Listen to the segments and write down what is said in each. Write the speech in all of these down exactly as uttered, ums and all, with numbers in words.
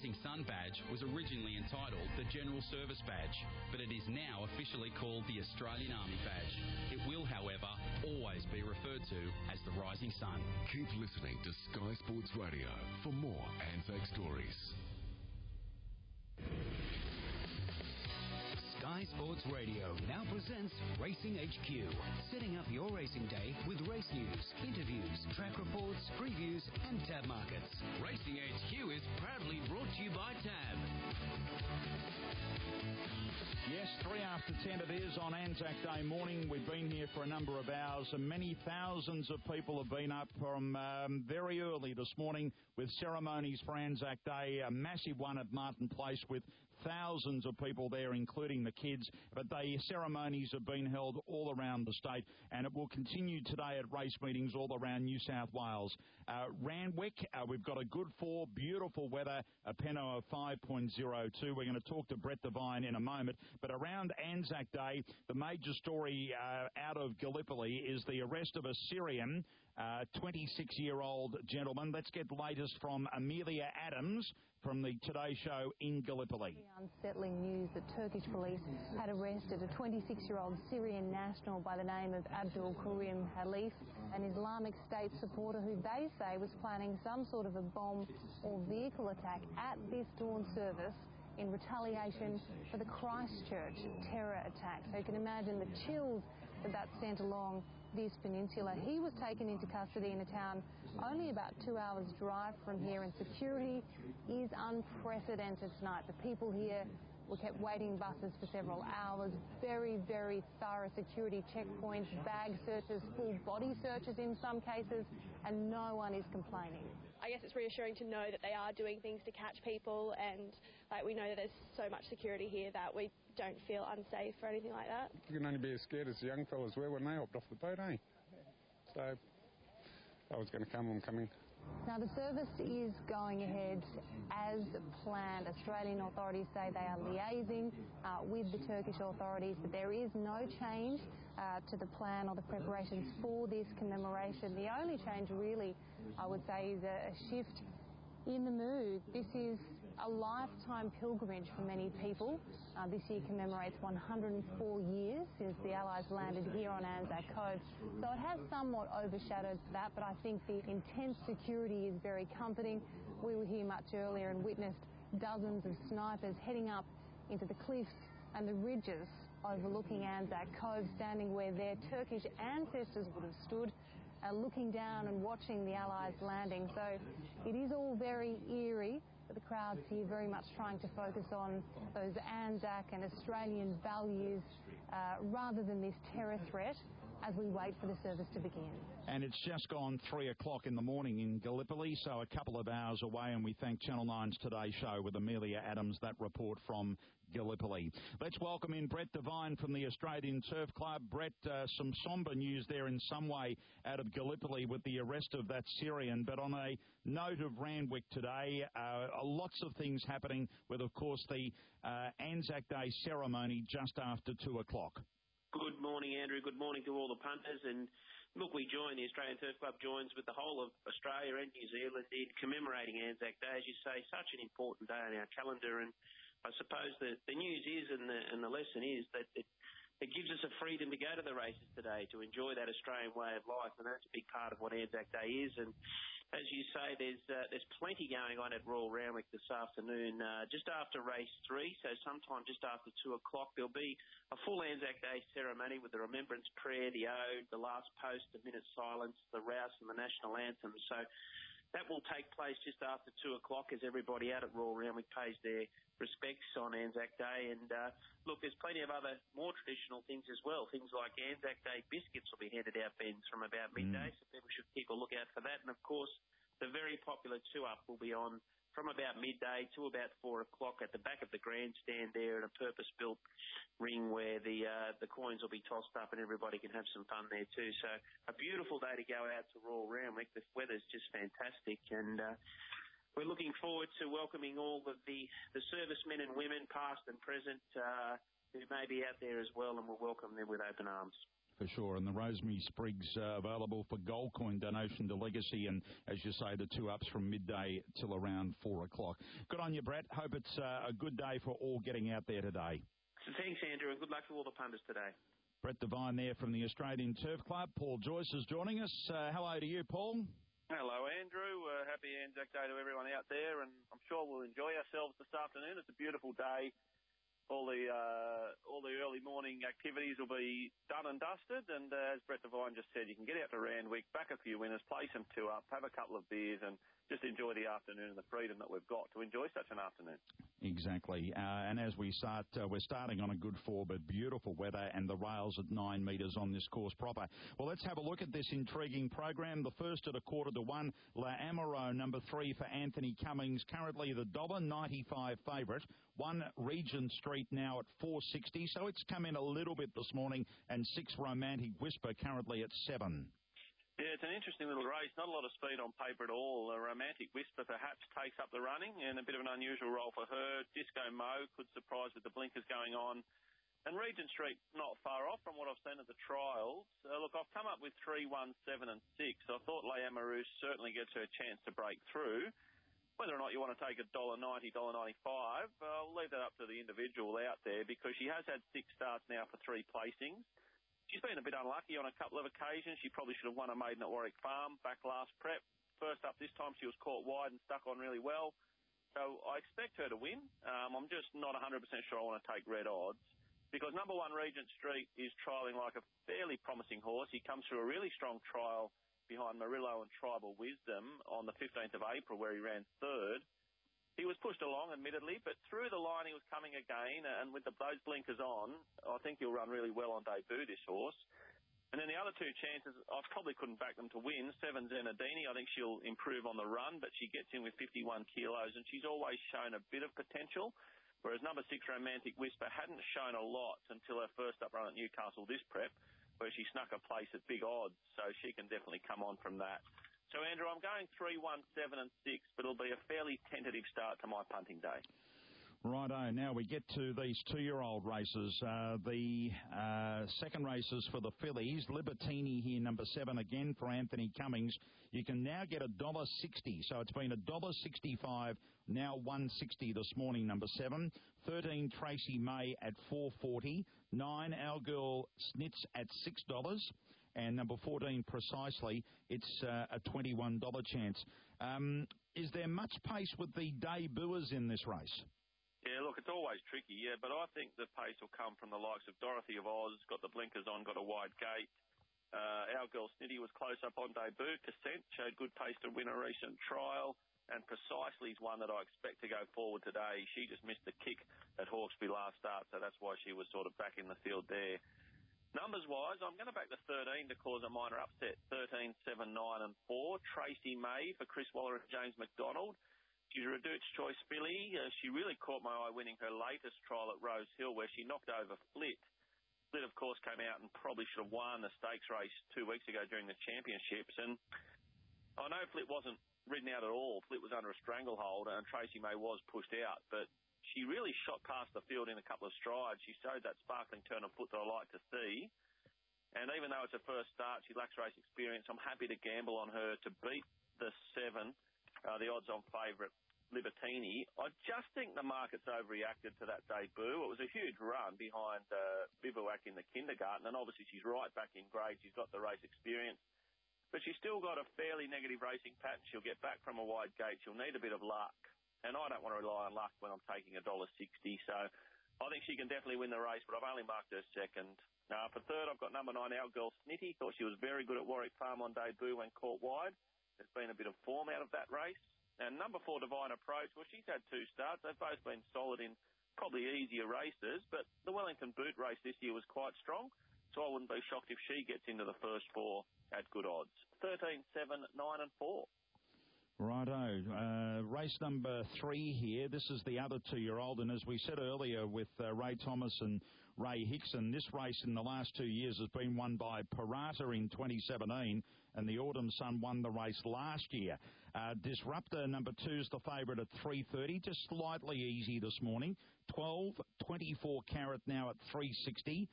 Rising Sun badge was originally entitled the General Service Badge, but it is now officially called the Australian Army Badge. It will, however, always be referred to as the Rising Sun. Keep listening to Sky Sports Radio for more Anzac stories. Sky Sports Radio now presents Racing H Q, setting up your racing day with race news, interviews, track reports, previews and tab markets. Racing H Q is proudly brought to you by Tab. Yes, three after ten it is on Anzac Day morning. We've been here for a number of hours and many thousands of people have been up from um, very early this morning with ceremonies for Anzac Day, a massive one at Martin Place with thousands of people there, including the kids. But the ceremonies have been held all around the state and it will continue today at race meetings all around New South Wales. Uh, Randwick, uh, we've got a good four, beautiful weather, a Penno of five point oh two. We're going to talk to Brett Devine in a moment. But around Anzac Day, the major story uh, out of Gallipoli is the arrest of a Syrian, uh, twenty-six-year-old gentleman. Let's get the latest from Amelia Adams from the Today Show in Gallipoli. Unsettling news that Turkish police had arrested a twenty-six-year-old Syrian national by the name of Abdul Karim Halif, an Islamic State supporter who they say was planning some sort of a bomb or vehicle attack at this dawn service in retaliation for the Christchurch terror attack. So you can imagine the chills that that sent along this peninsula. He was taken into custody in a town only about two hours drive from here, and security is unprecedented tonight. The people here were kept waiting buses for several hours, very, very thorough security checkpoints, bag searches, full body searches in some cases, and no one is complaining. I guess it's reassuring to know that they are doing things to catch people, and like we know that there's so much security here that we don't feel unsafe or anything like that. You can only be as scared as the young fellas were when they hopped off the boat, eh? So I was going to come, I'm coming. Now, the service is going ahead as planned. Australian authorities say they are liaising uh, with the Turkish authorities, but there is no change uh, to the plan or the preparations for this commemoration. The only change, really, I would say, is a, a shift in the mood. This is a lifetime pilgrimage for many people. Uh, this year commemorates one hundred four years since the Allies landed here on Anzac Cove. So it has somewhat overshadowed that, but I think the intense security is very comforting. We were here much earlier and witnessed dozens of snipers heading up into the cliffs and the ridges overlooking Anzac Cove, standing where their Turkish ancestors would have stood, uh, looking down and watching the Allies landing. So it is all very eerie, but the crowds here very much trying to focus on those Anzac and Australian values uh, rather than this terror threat as we wait for the service to begin. And it's just gone three o'clock in the morning in Gallipoli, so a couple of hours away, and we thank Channel nine's Today Show with Amelia Adams, that report from Gallipoli. Let's welcome in Brett Devine from the Australian Turf Club. Brett, uh, some sombre news there in some way out of Gallipoli with the arrest of that Syrian, but on a note of Randwick today, uh, lots of things happening with, of course, the uh, Anzac Day ceremony just after two o'clock. Good morning, Andrew. Good morning to all the punters. And look, we join, the Australian Turf Club joins with the whole of Australia and New Zealand in commemorating Anzac Day, as you say, such an important day on our calendar. And I suppose the, the news is and the, and the lesson is that it, it gives us a freedom to go to the races today, to enjoy that Australian way of life, and that's a big part of what Anzac Day is. And as you say, there's uh, there's plenty going on at Royal Randwick this afternoon. Uh, just after race three, so sometime just after two o'clock, there'll be a full Anzac Day ceremony with the remembrance prayer, the ode, the last post, the minute silence, the rouse and the national anthem. So that will take place just after two o'clock as everybody out at Royal Randwick pays their respects on Anzac Day. And uh, look, there's plenty of other more traditional things as well. Things like Anzac Day biscuits will be handed out, Ben's, from about midday, mm. so people should keep a lookout for that. And of course, the very popular two-up will be on from about midday to about four o'clock at the back of the grandstand there in a purpose-built ring where the uh, the coins will be tossed up and everybody can have some fun there too. So a beautiful day to go out to Royal Randwick. The weather's just fantastic, and uh, we're looking forward to welcoming all of the, the servicemen and women, past and present, uh, who may be out there as well, and we'll welcome them with open arms. for sure. And the Rosemary Sprigs uh, available for gold coin donation to Legacy. And as you say, the two ups from midday till around four o'clock. Good on you, Brett. Hope it's uh, a good day for all getting out there today. So thanks, Andrew, and good luck to all the punters today. Brett Devine there from the Australian Turf Club. Paul Joyce is joining us. Uh, hello to you, Paul. Hello, Andrew. Uh, happy Anzac Day to everyone out there, and I'm sure we'll enjoy ourselves this afternoon. It's a beautiful day. All the uh, all the early morning activities will be done and dusted, and uh, as Brett Devine just said, you can get out to Randwick, back a few winners, play some two up, have a couple of beers, and just enjoy the afternoon and the freedom that we've got to enjoy such an afternoon. Exactly. Uh, and as we start, uh, we're starting on a good four, but beautiful weather and the rails at nine metres on this course proper. Well, let's have a look at this intriguing program. The first at a quarter to one, La Amaro, number three for Anthony Cummings, currently the one dollar ninety-five favourite. One Regent Street now at four sixty, so it's come in a little bit this morning, and six Romantic Whisper currently at seven. Yeah, it's an interesting little race. Not a lot of speed on paper at all. A Romantic Whisper perhaps takes up the running, and a bit of an unusual role for her. Disco Mo could surprise with the blinkers going on. And Regent Street not far off from what I've seen at the trials. Uh, look, I've come up with three, one, seven and six. I thought La Amaro certainly gets her a chance to break through. Whether or not you want to take a one dollar ninety, one dollar ninety-five, I'll leave that up to the individual out there, because she has had six starts now for three placings. She's been a bit unlucky on a couple of occasions. She probably should have won a maiden at Warwick Farm back last prep. First up this time, she was caught wide and stuck on really well. So I expect her to win. Um, I'm just not one hundred percent sure I want to take red odds, because number one, Regent Street, is trialling like a fairly promising horse. He comes through a really strong trial behind Murillo and Tribal Wisdom on the fifteenth of April, where he ran third. He was pushed along, admittedly, but through the line he was coming again, and with the, those blinkers on, I think he'll run really well on debut, this horse. And then the other two chances, I probably couldn't back them to win. Seven, Zenadini, I think she'll improve on the run, but she gets in with fifty-one kilos, and she's always shown a bit of potential, whereas number six, Romantic Whisper, hadn't shown a lot until her first up run at Newcastle this prep, where she snuck a place at big odds, so she can definitely come on from that. So, Andrew, I'm going three, one, seven and six, but it'll be a fairly tentative start to my punting day. Righto, now we get to these two-year-old races. Uh, the uh, second races for the fillies. Libertini here, number seven again for Anthony Cummings. You can now get one dollar sixty, so it's been one dollar sixty-five, now one sixty this morning, number seven. thirteen, Tracy May at four forty. nine, Our Girl Snitz at six dollars. And number fourteen, Precisely, it's uh, a twenty-one dollars chance. Um, is there much pace with the debuters in this race? Yeah, look, it's always tricky, yeah, but I think the pace will come from the likes of Dorothy of Oz, got the blinkers on, got a wide gate. Uh, Our Girl Snitty was close up on debut. Cassette showed good pace to win a recent trial, and Precisely is one that I expect to go forward today. She just missed the kick at Hawkesbury last start, so that's why she was sort of back in the field there. Numbers-wise, I'm going to back the thirteen to cause a minor upset. thirteen, seven, nine and four. Tracy May for Chris Waller and James McDonald. She's a Reduced Choice filly. Uh, she really caught my eye winning her latest trial at Rose Hill, where she knocked over Flit. Flit, of course, came out and probably should have won the stakes race two weeks ago during the championships. And I know Flit wasn't ridden out at all. Flit was under a stranglehold, and Tracy May was pushed out. But she really shot past the field in a couple of strides. She showed that sparkling turn of foot that I like to see. And even though it's her first start, she lacks race experience. I'm happy to gamble on her to beat the seven, uh, the odds-on favourite, Libertini. I just think the market's overreacted to that debut. It was a huge run behind uh, Bivouac in the kindergarten, and obviously she's right back in grade. She's got the race experience. But she's still got a fairly negative racing pattern. She'll get back from a wide gate. She'll need a bit of luck. And I don't want to rely on luck when I'm taking one dollar sixty. So I think she can definitely win the race, but I've only marked her second. Uh, for third, I've got number nine, Our Girl Snitty. Thought she was very good at Warwick Farm on debut when caught wide. There's been a bit of form out of that race. And number four, Divine Approach. Well, she's had two starts. They've both been solid in probably easier races, but the Wellington Boot race this year was quite strong. So I wouldn't be shocked if she gets into the first four at good odds. thirteen, seven, nine and four. Righto. Uh, race number three here. This is the other two-year-old, and as we said earlier with uh, Ray Thomas and Ray Hickson, this race in the last two years has been won by Parata in twenty seventeen, and the Autumn Sun won the race last year. Uh, Disruptor number two is the favourite at three thirty, just slightly easy this morning. twelve, twenty-four Carat now at three sixty.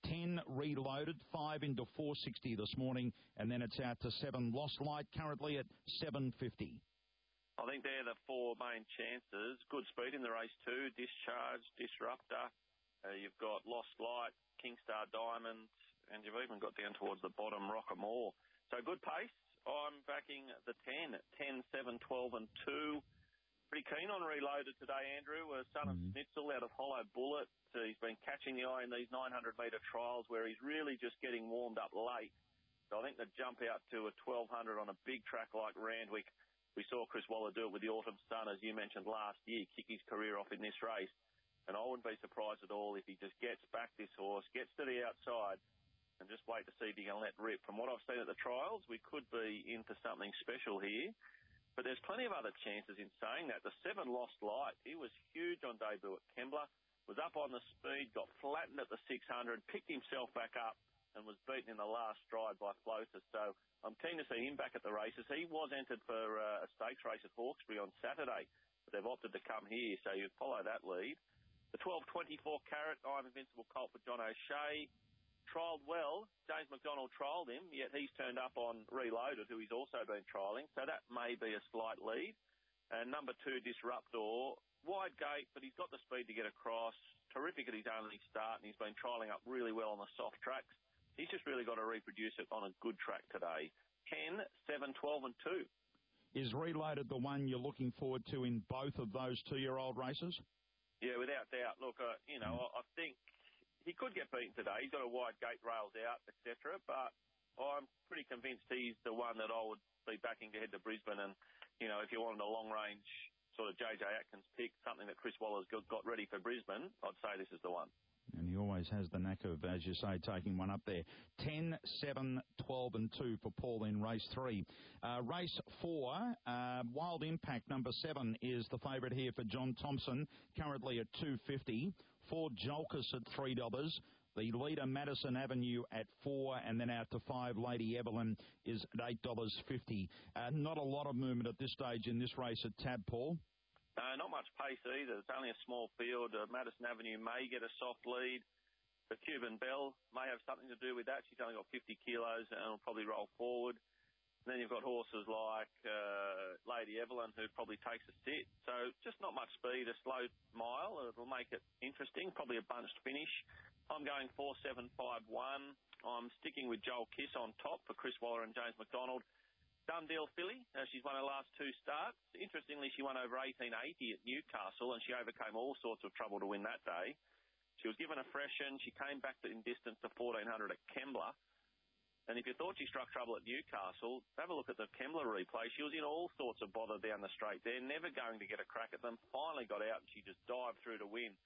ten Reloaded, five into four sixty this morning, and then it's out to seven Lost Light, currently at seven fifty. I think they're the four main chances. Good speed in the race too. Discharge, Disruptor. Uh, you've got Lost Light, Kingstar Diamond, and you've even got down towards the bottom Rockamore. So good pace. I'm backing the ten, ten, seven, twelve and two. Pretty keen on Reloaded today, Andrew. Uh, Son of Mm-hmm. Schnitzel out of Hollow Bullet. Uh, he's been catching the eye in these nine hundred metre trials where he's really just getting warmed up late. So I think the jump out to a twelve hundred on a big track like Randwick. We saw Chris Waller do it with the Autumn Sun, as you mentioned last year, kick his career off in this race. And I wouldn't be surprised at all if he just gets back this horse, gets to the outside, and just wait to see if he can let rip. From what I've seen at the trials, we could be in for something special here. But there's plenty of other chances in saying that. The seven Lost Light, he was huge on debut at Kembla, was up on the speed, got flattened at the six hundred, picked himself back up, and was beaten in the last stride by Floater. So I'm keen to see him back at the races. He was entered for uh, a stakes race at Hawkesbury on Saturday, but they've opted to come here, so you follow that lead. The twelve twenty-four Carat, I'm Invincible Colt for John O'Shea. Trialled well. James McDonald trialled him, yet he's turned up on Reloaded, who he's also been trialling, so that may be a slight lead. And number two, Disruptor, wide gate, but he's got the speed to get across. Terrific at his only start, and he's been trialling up really well on the soft tracks. He's just really got to reproduce it on a good track today. ten, seven, twelve and two. Is Reloaded the one you're looking forward to in both of those two-year-old races? Yeah, without doubt. Look, uh, you know, I, I think he could get beaten today. He's got a wide gate, rails out, et cetera. But I'm pretty convinced he's the one that I would be backing to head to Brisbane. And, you know, if you wanted a long-range sort of J J Atkins pick, something that Chris Waller's got, got ready for Brisbane, I'd say this is the one. And he always has the knack of, as you say, taking one up there. ten, seven, twelve and two for Paul in race three. Uh, race four, uh, Wild Impact, number seven, is the favourite here for John Thompson, currently at two fifty. Four Jolkus at three dollars. The leader, Madison Avenue, at four, and then out to five, Lady Evelyn, is at eight dollars fifty. Uh, not a lot of movement at this stage in this race at Tab, Paul. No, not much pace either. It's only a small field. Uh, Madison Avenue may get a soft lead. The Cuban Bell may have something to do with that. She's only got fifty kilos and will probably roll forward. And then you've got horses like uh, Lady Evelyn, who probably takes a sit. So just not much speed, a slow mile. It'll make it interesting, probably a bunched finish. I'm going four, seven, five, one. I'm sticking with Joel Kiss on top for Chris Waller and James McDonald. Done deal filly. Uh, she's won her last two starts. Interestingly, she won over eighteen eighty at Newcastle, and she overcame all sorts of trouble to win that day. She was given a freshen. She came back in distance to fourteen hundred at Kembla. And if you thought she struck trouble at Newcastle, have a look at the Kembla replay. She was in all sorts of bother down the straight there, never going to get a crack at them. Finally got out, and she just dived through to win.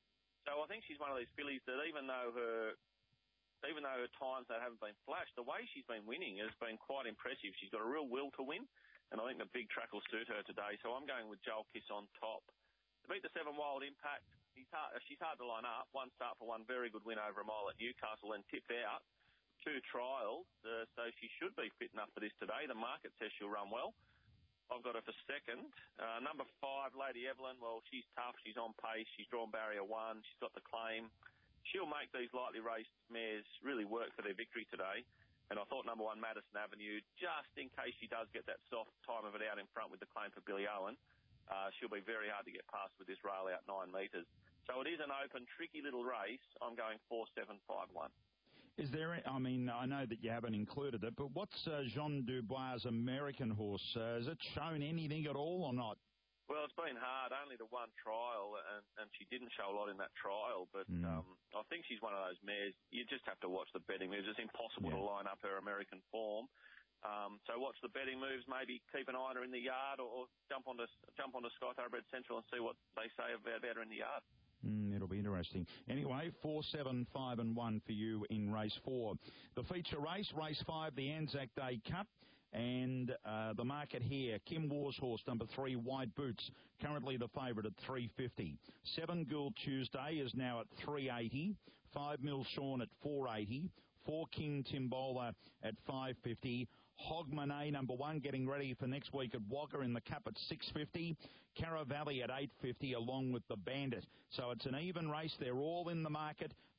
So I think she's one of these fillies that even though her... Even though her times that haven't been flashed, the way she's been winning has been quite impressive. She's got a real will to win, and I think the big track will suit her today. So I'm going with Joel Kiss on top. To beat the seven Wild Impact, he's hard, she's hard to line up. One start for one very good win over a mile at Newcastle and tipped out. Two trials, uh, so she should be fit enough for this today. The market says she'll run well. I've got her for second. Uh, number five, Lady Evelyn, well, she's tough. She's on pace. She's drawn barrier one. She's got the claim. She'll make these lightly raced mares really work for their victory today. And I thought number one, Madison Avenue, just in case she does get that soft time of it out in front with the claim for Billy Owen, uh, she'll be very hard to get past with this rail out nine metres. So it is an open, tricky little race. I'm going four, seven, five, one. Is there, I mean, I know that you haven't included it, but what's uh, Jean Dubois' American horse? Uh, has it shown anything at all or not? Well, it's been hard. Only the one trial, and, and she didn't show a lot in that trial. But mm. um, I think she's one of those mares. You just have to watch the betting moves. It's impossible yeah. to line up her American form. Um, so watch the betting moves. Maybe keep an eye on her in the yard, or, or jump onto jump onto Sky Thoroughbred Central and see what they say about, about her in the yard. Mm, it'll be interesting. Anyway, four, seven, five, and one for you in race four. The feature race, race five, the Anzac Day Cup. And uh, the market here, Kim War's horse, number three, White Boots, currently the favourite at three fifty. Seven Gould Tuesday is now at three eighty. Five Mil Sean at four eighty. Four King Timbola at five fifty. Hogmanay, number one, getting ready for next week at Wagga in the Cup at six fifty. Carra Valley at eight fifty, along with the Bandit. So it's an even race. They're all in the market.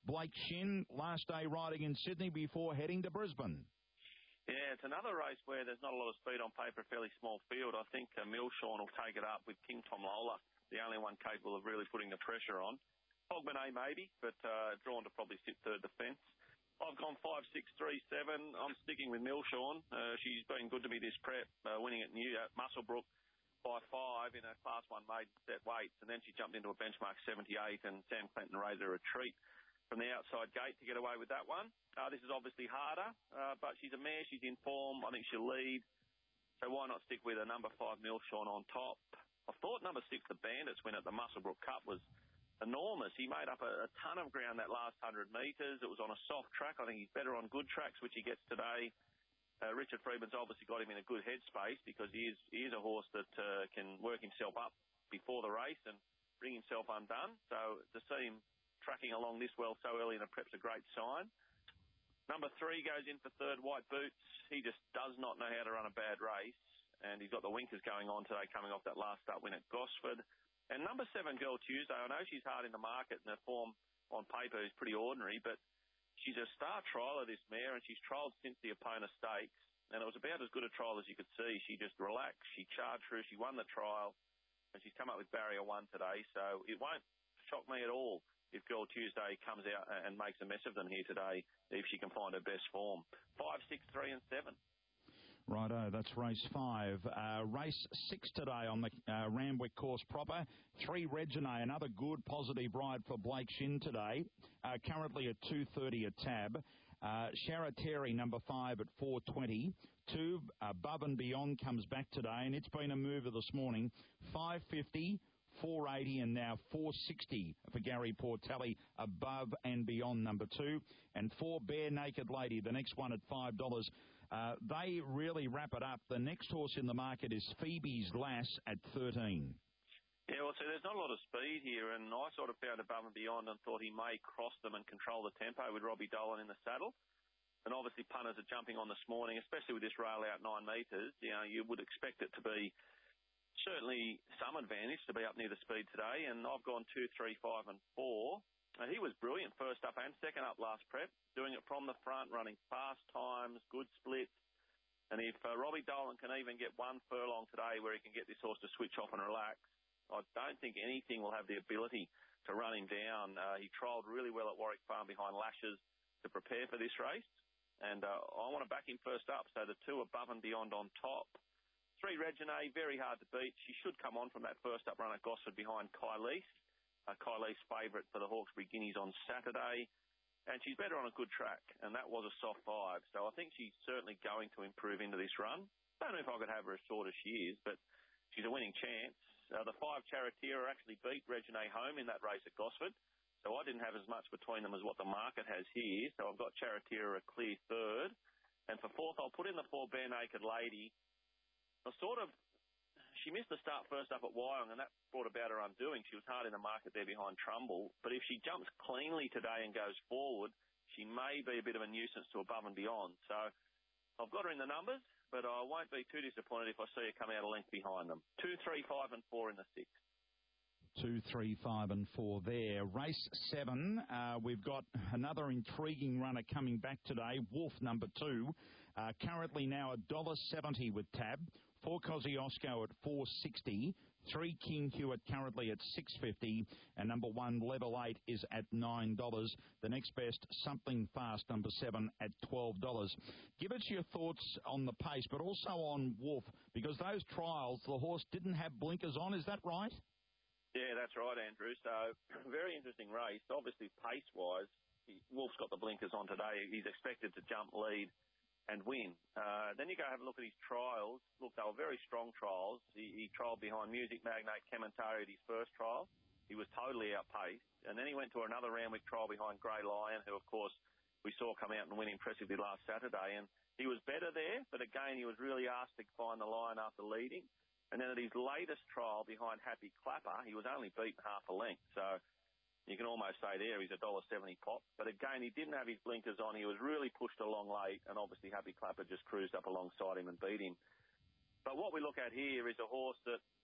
Blake Shin, last day riding in Sydney before heading to Brisbane. Yeah, it's another race where there's not a lot of speed on paper, a fairly small field. I think uh, Milshorn will take it up with King Tom Lola, the only one capable of really putting the pressure on. Hogmanay maybe, but uh, drawn to probably sit third defence. I've gone five, six, three, seven. I'm sticking with Milshorn. Uh, she's been good to me this prep, uh, winning at New at Muswellbrook by five in a Class one maiden set weights, and then she jumped into a benchmark seventy-eight, and Sam Clinton raised a retreat from the outside gate to get away with that one. Uh, this is obviously harder, uh, but she's a mare. She's in form. I think she'll lead. So why not stick with a number five Milshorn on top? I thought number six, the Bandits, win at the Muswellbrook Cup was enormous. He made up a, a ton of ground that last one hundred metres. It was on a soft track. I think he's better on good tracks, which he gets today. Uh, Richard Freeman's obviously got him in a good headspace because he is, he is a horse that uh, can work himself up before the race and bring himself undone. So to see him tracking along this well so early in the prep's a great sign. Number three goes in for third, White Boots. He just does not know how to run a bad race, and he's got the winkers going on today coming off that last start win at Gosford. And number seven, Girl Tuesday, I know she's hard in the market and her form on paper is pretty ordinary, but she's a star trialer, this mare, and she's trialled since the Epona Stakes, and it was about as good a trial as you could see. She just relaxed, she charged through, she won the trial, and she's come up with barrier one today, so it won't shock me at all if Girl Tuesday comes out and makes a mess of them here today, if she can find her best form. Five, six, three, and seven. Righto, that's race five. Uh, race six today on the uh, Randwick course proper. Three, Regine, another good positive ride for Blake Shin today. Uh, currently at two thirty a tab. Uh, Shara Terry, number five, at four twenty. Two, Above and Beyond comes back today, and it's been a mover this morning. five fifty, four eighty, and now four sixty for Gary Portelli, Above and Beyond, number two. And four, Bare Naked Lady, the next one at five dollars. Uh, they really wrap it up. The next horse in the market is Phoebe's Lass at thirteen. Yeah, well, so there's not a lot of speed here, and I sort of found Above and Beyond and thought he may cross them and control the tempo with Robbie Dolan in the saddle. And obviously punters are jumping on this morning, especially with this rail out nine metres. You know, you would expect it to be certainly some advantage to be up near the speed today, and I've gone two, three, five, and four. Uh, he was brilliant first up and second up last prep, doing it from the front, running fast times, good splits. And if uh, Robbie Dolan can even get one furlong today where he can get this horse to switch off and relax, I don't think anything will have the ability to run him down. Uh, he trialled really well at Warwick Farm behind Lashes to prepare for this race. And uh, I want to back him first up, so the two Above and Beyond on top. Three, Regine, very hard to beat. She should come on from that first up run at Gosford behind Kylese. Uh, Kylese favourite for the Hawkesbury Guineas on Saturday. And she's better on a good track, and that was a soft five. So I think she's certainly going to improve into this run. Don't know if I could have her as short as she is, but she's a winning chance. Uh, the five, Charioteer, actually beat Regine home in that race at Gosford. So I didn't have as much between them as what the market has here. So I've got Charioteer a clear third. And for fourth, I'll put in the four, Bare Naked Lady. I sort of... She missed the start first up at Wyong, and that brought about her undoing. She was hard in the market there behind Trumbull. But if she jumps cleanly today and goes forward, she may be a bit of a nuisance to Above and Beyond. So I've got her in the numbers, but I won't be too disappointed if I see her come out a length behind them. Two, three, five, and four in the six. Two, three, five, and four there. Race seven, uh, we've got another intriguing runner coming back today, Wolf number two, uh, currently now one dollar seventy with tab. Four, Kosciuszko at four sixty. Three, King Hewitt currently at six fifty. And number one, Level eight, is at nine dollars. The next best, Something Fast, number seven, at twelve dollars. Give us your thoughts on the pace, but also on Wolf, because those trials, the horse didn't have blinkers on. Is that right? Yeah, that's right, Andrew. So, very interesting race. Obviously, pace-wise, he, Wolf's got the blinkers on today. He's expected to jump, lead, and win. Uh, then you go have a look at his trials. Look, they were very strong trials. He, he trialled behind Music Magnate Kementari at his first trial. He was totally outpaced. And then he went to another Randwick trial behind Grey Lion, who, of course, we saw come out and win impressively last Saturday. And he was better there, but again, he was really asked to find the line after leading. And then at his latest trial behind Happy Clapper, he was only beaten half a length. So you can almost say there he's one dollar seventy pop. But again, he didn't have his blinkers on. He was really pushed along late, and obviously Happy Clapper just cruised up alongside him and beat him. But what we look at here is a horse that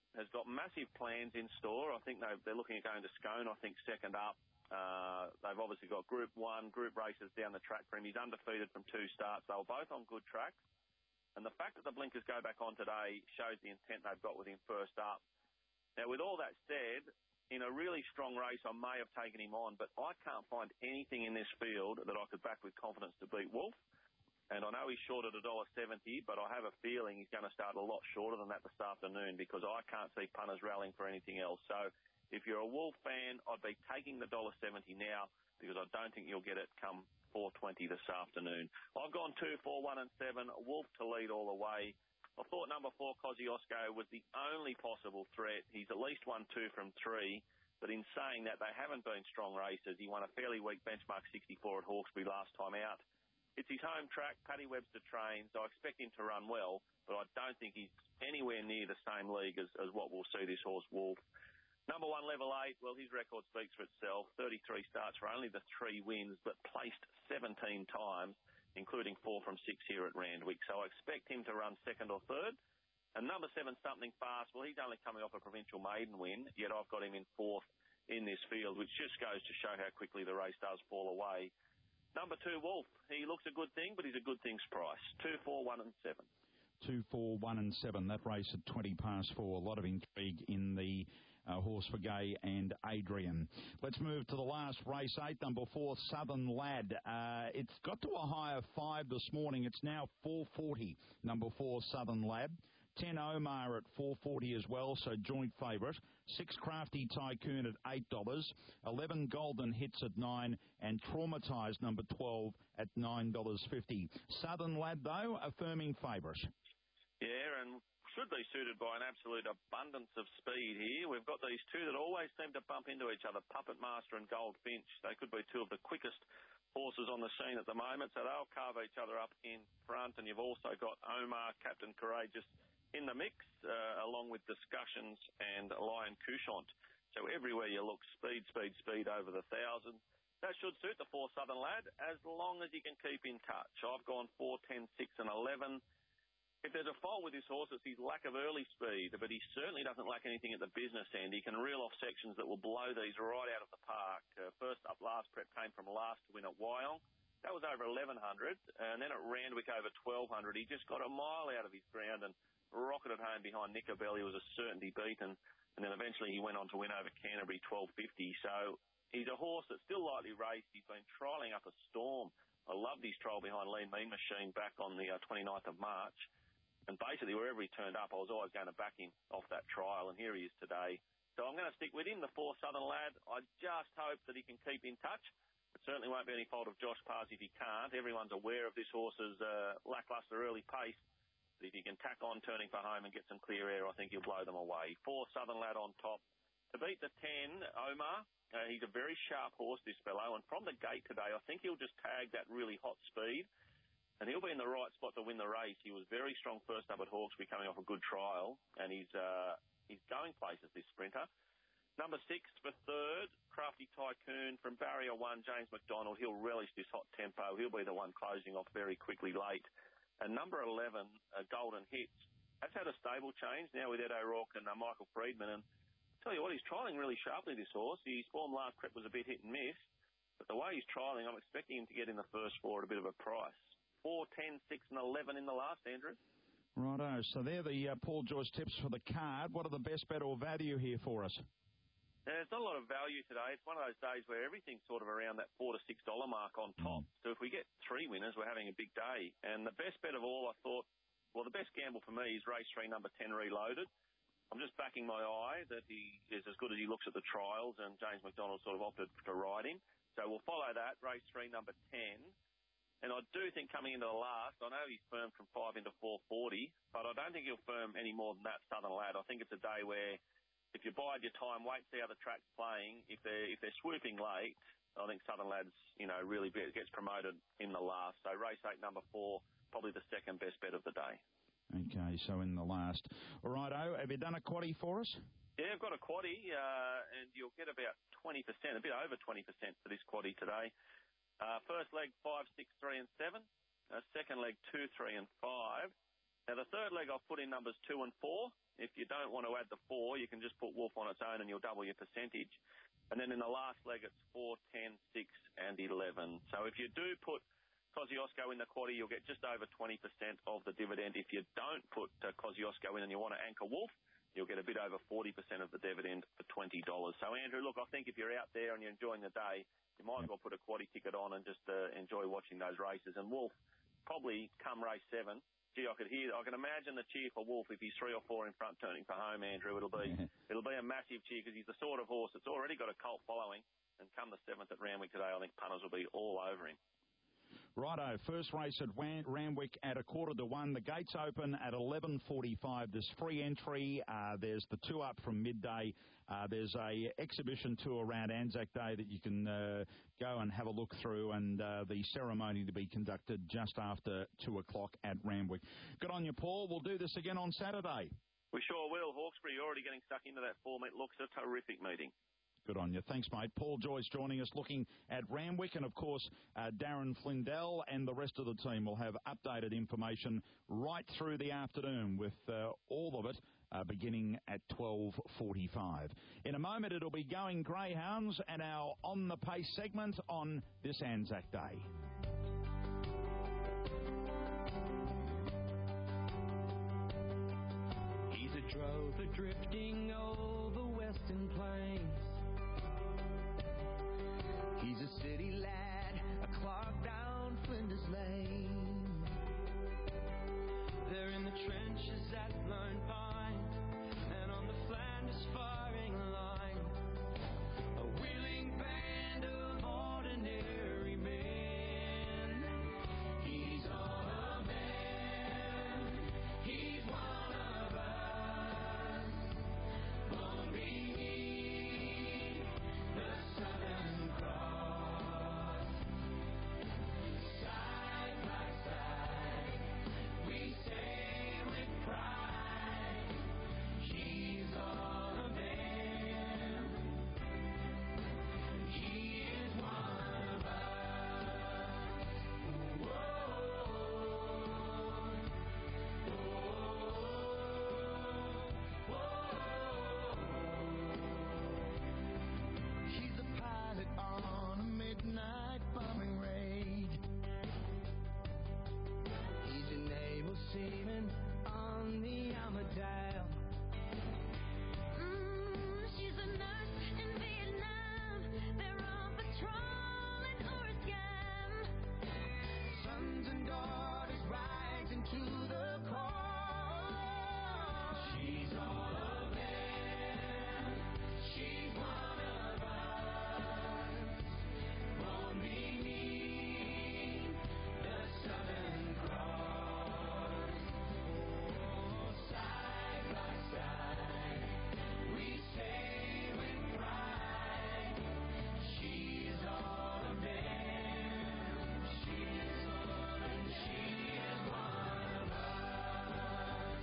has got massive plans in store. I think they're looking at going to Scone, I think, second up. Uh, they've obviously got Group one, Group races down the track for him. He's undefeated from two starts. They were both on good tracks. And the fact that the blinkers go back on today shows the intent they've got with him first up. Now, with all that said, in a really strong race, I may have taken him on, but I can't find anything in this field that I could back with confidence to beat Wolf. And I know he's short at one dollar seventy, but I have a feeling he's going to start a lot shorter than that this afternoon because I can't see punters rallying for anything else. So if you're a Wolf fan, I'd be taking the one dollar seventy now because I don't think you'll get it come four twenty this afternoon. I've gone two, four, one and seven, Wolf to lead all the way. I thought number four, Kosciuszko, was the only possible threat. He's at least won two from three, but in saying that, they haven't been strong races. He won a fairly weak benchmark sixty-four at Hawkesbury last time out. It's his home track, Paddy Webster trains. I expect him to run well, but I don't think he's anywhere near the same league as, as what we'll see this horse, Wolf. Number one, Level eight, well, his record speaks for itself. thirty-three starts for only the three wins, but placed seventeen times, including four from six here at Randwick. So I expect him to run second or third. And number seven, Something Fast, well, he's only coming off a provincial maiden win, yet I've got him in fourth in this field, which just goes to show how quickly the race does fall away. Number two, Wolf, he looks a good thing, but he's a good thing's price. Two, four, one and seven. Two, four, one and seven. That race at twenty past four. A lot of intrigue in the uh, horse for Gay and Adrian. Let's move to the last race, eight, number four, Southern Lad. Uh, it's got to a high of five this morning. It's now four forty, number four, Southern Lad. ten Omar at four forty as well, so joint favourite. six Crafty Tycoon at eight dollars. eleven Golden Hits at nine dollars. And Traumatised number twelve at nine dollars fifty. Southern Lad, though, a firming favourite. Yeah, and should be suited by an absolute abundance of speed here. We've got these two that always seem to bump into each other, Puppet Master and Goldfinch. They could be two of the quickest horses on the scene at the moment, so they'll carve each other up in front. And you've also got Omar, Captain Courageous, in the mix, uh, along with Discussions and Lion Couchant. So everywhere you look, speed, speed, speed over the thousand. That should suit the four Southern Lad, as long as he can keep in touch. I've gone four, ten, six and eleven. If there's a fault with this horse, it's his lack of early speed, but he certainly doesn't lack anything at the business end. He can reel off sections that will blow these right out of the park. Uh, first up, last prep came from last to win at Wyong. That was over eleven hundred, and then at Randwick over twelve hundred. He just got a mile out of his ground and rocketed home behind Nicobelli. It was a certainty beat, and, and then eventually he went on to win over Canterbury twelve fifty. So he's a horse that's still lightly raced. He's been trialling up a storm. I loved his trial behind Lean Mean Machine back on the uh, twenty-ninth of March. And basically, wherever he turned up, I was always going to back him off that trial, and here he is today. So I'm going to stick with him, the four Southern Lad. I just hope that he can keep in touch. It certainly won't be any fault of Josh Pars if he can't. Everyone's aware of this horse's uh, lacklustre early pace. But if he can tack on turning for home and get some clear air, I think he'll blow them away. Four Southern Lad on top. To beat the ten, Omar, uh, he's a very sharp horse, this fellow, and from the gate today, I think he'll just tag that really hot speed. And he'll be in the right spot to win the race. He was very strong first up at Hawkesbury, coming off a good trial, and he's uh, he's going places, this sprinter. Number six for third, Crafty Tycoon from Barrier One, James McDonald. He'll relish this hot tempo. He'll be the one closing off very quickly late. And number eleven, uh, Golden Hits. That's had a stable change now with Ed O'Rourke and uh, Michael Friedman. And I'll tell you what, he's trialling really sharply, this horse. His form last prep was a bit hit and miss, but the way he's trialling, I'm expecting him to get in the first four at a bit of a price. Four, ten, six and eleven in the last, Andrew. Righto, so they're the uh, Paul Joyce tips for the card. What are the best bet or value here for us? There's not a lot of value today. It's one of those days where everything's sort of around that four to six dollar mark on top. Mm. So if we get three winners, we're having a big day. And the best bet of all, I thought, well, the best gamble for me is race three, number ten, Reloaded. I'm just backing my eye that he is as good as he looks at the trials, and James McDonald sort of opted to ride him. So we'll follow that, race three, number ten. And I do think coming into the last, I know he's firmed from five into four forty, but I don't think he'll firm any more than that, Southern Lad. I think it's a day where if you bide your time, wait, see how the track's playing. If they're, if they're swooping late, I think Southern Lad's, you know, really gets promoted in the last. So race eight, number four, probably the second best bet of the day. Okay, so in the last. All right, oh, have you done a quaddie for us? Yeah, I've got a quaddie, uh, and you'll get about twenty percent, a bit over twenty percent for this quaddie today. Uh, first leg, five, six, three and seven. Uh, second leg, two, three and five. Now, the third leg, I've put in numbers two and four. If you don't want to add the four, you can just put Wolf on its own and you'll double your percentage. And then in the last leg, it's four, ten, six, and eleven. So if you do put Kosciuszko in the quaddy, you'll get just over twenty percent of the dividend. If you don't put uh, Kosciuszko in and you want to anchor Wolf, you'll get a bit over forty percent of the dividend for twenty dollars. So, Andrew, look, I think if you're out there and you're enjoying the day, you might as well put a quaddy ticket on and just uh, enjoy watching those races. And Wolf, probably come race seven, gee, I could hear, I can imagine the cheer for Wolf if he's three or four in front turning for home, Andrew. It'll be it'll be a massive cheer because he's the sort of horse that's already got a cult following. And come the seventh at Randwick today, I think punters will be all over him. Righto, first race at Randwick at a quarter to one. The gates open at eleven forty-five. There's free entry. Uh, there's the two up from midday. Uh, there's a exhibition tour around Anzac Day that you can uh, go and have a look through, and uh, the ceremony to be conducted just after two o'clock at Randwick. Good on you, Paul. We'll do this again on Saturday. We sure will. Hawkesbury, you're already getting stuck into that four-metre. Looks a terrific meeting. Good on you. Thanks, mate. Paul Joyce joining us looking at Randwick, and, of course, uh, Darren Flindell and the rest of the team will have updated information right through the afternoon with uh, all of it uh, beginning at twelve forty-five. In a moment, it'll be Going Greyhounds and our On the Pace segment on this Anzac Day. He's a drover drifting over western plains. He's a city lad, a clock down Flinders Lane. They're in the trenches at Lone Pine and on the Flanders firing line. A wheeling band of ordinary men. He's all a man. He's one of us. Won't be me, the Southern Cross. Side by side, we say with pride, he's all a man. He is one of us. Whoa, whoa, whoa. He's a pilot on a midnight bombing raid. He's a naval seaman on the Armadale. Mm, she's a nurse in Vietnam. They're on patrol in Oregon. Sons and daughters rising to the call. She's all of them. She's one of us. Won't be me, the Southern Cross. Oh, side by side, we say with pride, she's all of them. She's all and she is one of us.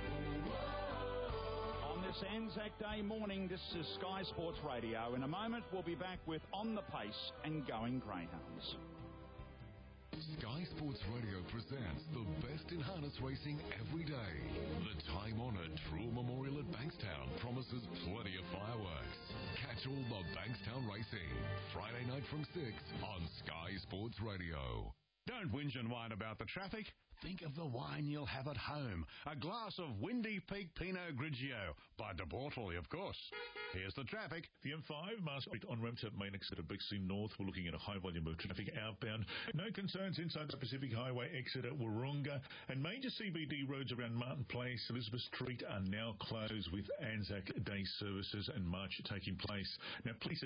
Whoa. On this Anzac Day morning, this is Sky Sports Radio. In a moment, we'll be back with On the Pace and Going Greyhounds. Sky Sports Radio presents the best in harness racing every day. The time-honoured Truel Memorial at Bankstown promises plenty of fireworks. Catch all the Bankstown racing Friday night from six on Sky Sports Radio. Don't whinge and whine about the traffic. Think of the wine you'll have at home. A glass of Windy Peak Pinot Grigio by De Bortoli, of course. Here's the traffic. The M five, Marsabit on-ramps at main exit at Bixley North. We're looking at a high volume of traffic outbound. No concerns inside the Pacific Highway exit at Wahroonga. And major C B D roads around Martin Place, Elizabeth Street are now closed with Anzac Day services and march taking place. Now, please